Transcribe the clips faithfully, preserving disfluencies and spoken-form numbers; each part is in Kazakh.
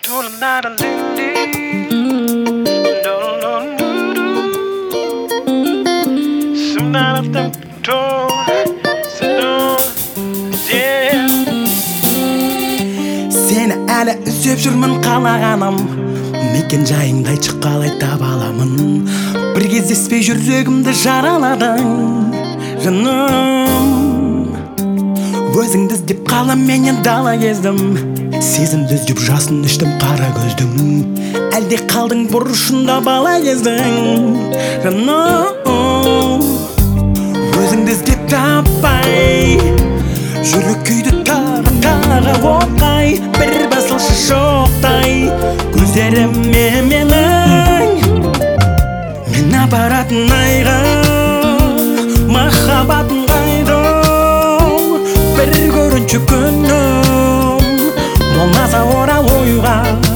Сені әлі іздеп жүрмін қалағаным, мекен жайыңды айтшы қалай таба аламын. Bir кездеспей жүрегімді жараладың жаным, өзіңді іздеп қалам менен дала кездім, сезімді іздеп жасын іштім қара көздің, әлде қалдың бұрышында бала кездің жаным. Өзіңді іздеп таппай жүрек күйді тағы тағы оқай, бір басылшы шоқтай көздеріме менің, мен апаратын айға махаббатын қайда, бір көрінші күнім болмаса орал ойға,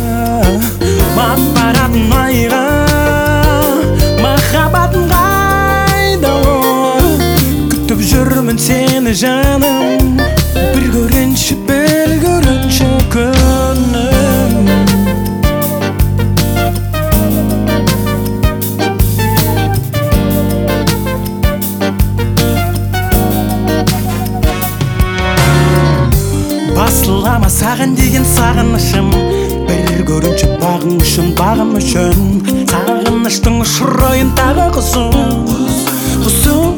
апаратын айға махаббатын қайда, күтіп жүрмін сені жаным, бір көрінші бір көрінші күнім. Басылама саған деген сағынышым, бір көрінші бағың үшін бағым үшін, сағыныштың ұшырайын тағы құсым құсым.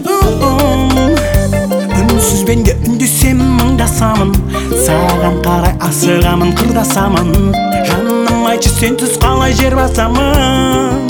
Үнсіз бенде үндесем мұңдасамын, саған қарай асығамын қырдасамын, жаным айтшы сенсіз қалай жер басамын.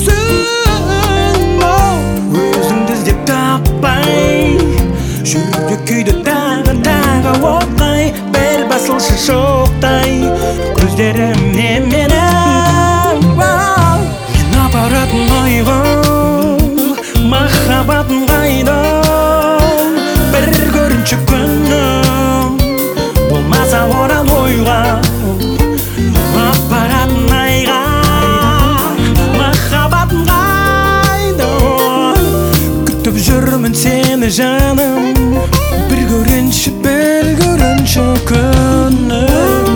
Түсін өзіңді іздеп таппай жүрек күйді тағы тағы оқай, бір басылшы шоқтай көздеріме менің, мен апаратын ойға махаббатын қайда, бір көрінші күнім болмаса орал ойға, апаратын айға махаббатын қайда, күтіп жүрмін сені жаным, бір көрінші бір көрінші күнім.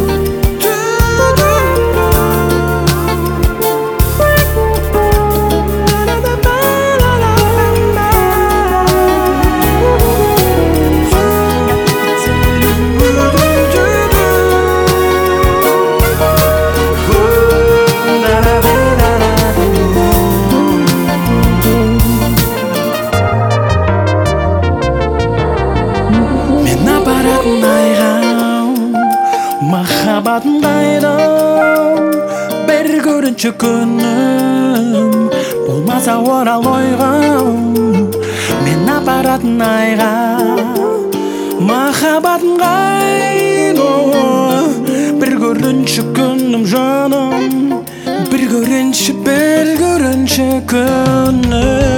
Махаббатын қайда, бір көрінші күнім болмаса орал ойға, мен апаратын айға махаббатын қайда, бір көрінші күнім жаным, бір көрінші бір көрінші күнім.